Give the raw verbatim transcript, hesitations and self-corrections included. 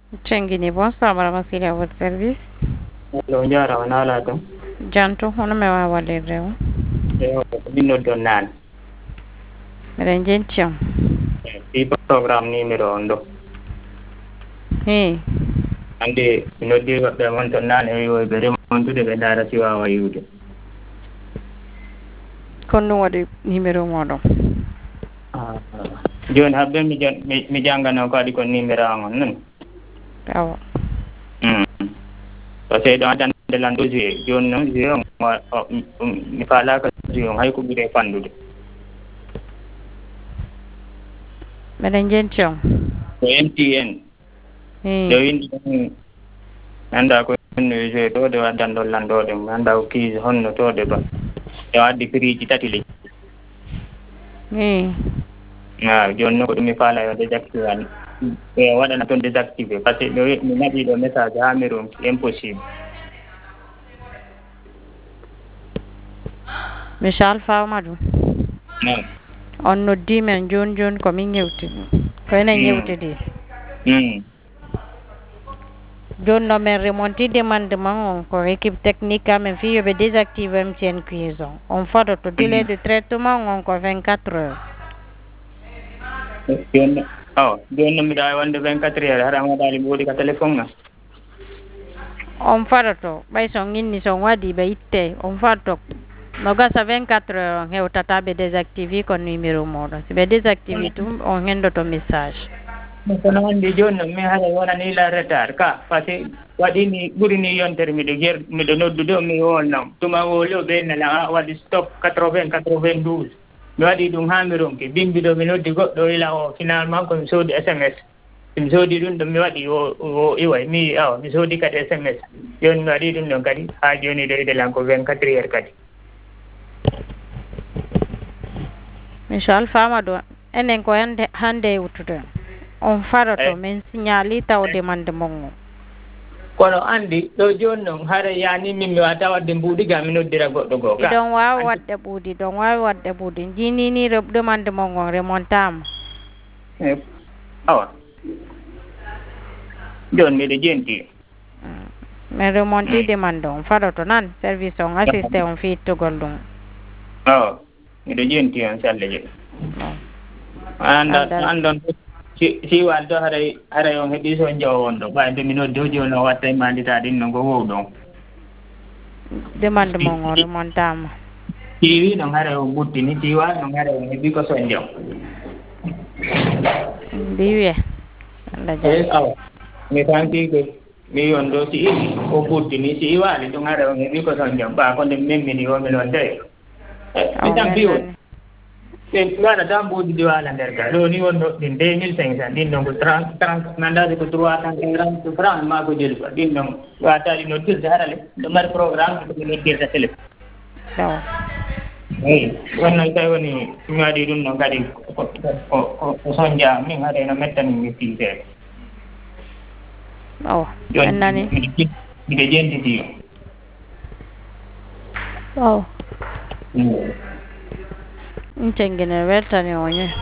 Cengini, bonsoir madame Sili à votre service. Hello, Njara, wala to. Janto, hono me wawa lirrewo. Yo, bino don nan. Miɗen jenti on. Di program ni mi rondo. Hey, Ande bino di be mon ton nan e yo be mon tude be dara si wawa yude. kon ɗum waɗi numéro moɗon. Ah. Jon habbe mi jan mi jangano ko adi ko numéro an non. Awa. Mm. Parce que dans tan de lando je jon non je on mi fala ka je on hay ko bire fandude. Miɗen jenti on. Ko M T N. Hey, Do indi anda ko ne je do de wadan do lando de anda ko ki honno to de ba. E waddi prix tati le. hey. Ah, joni ko ɗum mi faala yo désactivé e waɗana toon désactivé par ce que ɗo mi naɓi ɗo message ha mi ronki impossible. Monsieur Alpha Amadou. non On noddi men joni joni komin yewtidi. Ko enen yewtidi. Mm. Joni no men remonti demandement on ko équipe technique amen fi yoɓe désactive M T N cuison. On fadoto délai de traitement on ko vingt-quatre heures. joni aw joni no mbiɗa wonde vingt-quatre heures hara waɗali mi woɗi ka téléphone na On fadoto ɓay son inni son waɗi ɓe itte on fadoto no gasa vingt-quatre heures on hewtata ɓe désactivé kon numéro moɗon si ɓe désactivé tum on hendoto message. kono wonde joni noon mi haɗa wonani la retard ka par ce que waɗini ɓurini yontere miɗo jer miɗo noddude o mi wolnam tuma woli o ɓennala a waɗi stock quatre-vingts quatre-vingt-douze mi waɗi ɗum ha mi ronki bimbi ɗo mi noddi goɗɗo ila o finalement komi soodi S M S mi soodi ɗum ɗo mi waɗi o o iway mi awa mi soodi kadi S M S joni mi waɗi ɗum ɗon kadi ha joni ɗo iɗelan ko vingt-quatre heures kadi. Monsieur Alpha Amadou enen ko hande hande yewtude on fadoto min signali taw demandement o. kono andi ɗo joni noon hara yani min mi wata wadde mbuuɗi ga mi noddira goɗɗo goo ka iɗon wawi wadde ɓuuɗi ɗon wawi wadde ɓuuɗi jinini demandement on remontama. awa joni miɗo jenti min remonti demande on fadoto nan service on assisté on fi ittugol ɗum. awa miɗo jenti on salle je anda andon si siwal to haray haray on heeɓi so jaw on ɗo ɓayde mi noddi o joni o watta e mandita ɗin no go wow ɗon demandement on remontama. siwi noon haray o ɓuttini siwa noon haray on heeɓi ko son jaw mbiwiye e awa mi fanti ko mi on ɗo si o ɓuttini si iwali ɗum haray on heeɓi ko son jaw ɓa ko nde memmini omi noon tawi mi tampi on mi waɗata mbuuɗi ɗi waala nder ga ɗo ni wonɗo ɗin deux mille cinq cent ɗin ɗon ko trente trente nandade ko trois cent quarante franc ma ko jeli ko ɗin ɗon wata ɗi noddirde harale ɗo mari programme ɗomi noddirta téléphone eyi ɗon noon tawi woni mi waɗi ɗum ɗon kadi ko son jam min haɗa no mettani mi fiseede o en nani miɗe jentiti o ɗum cengene weltani o ñe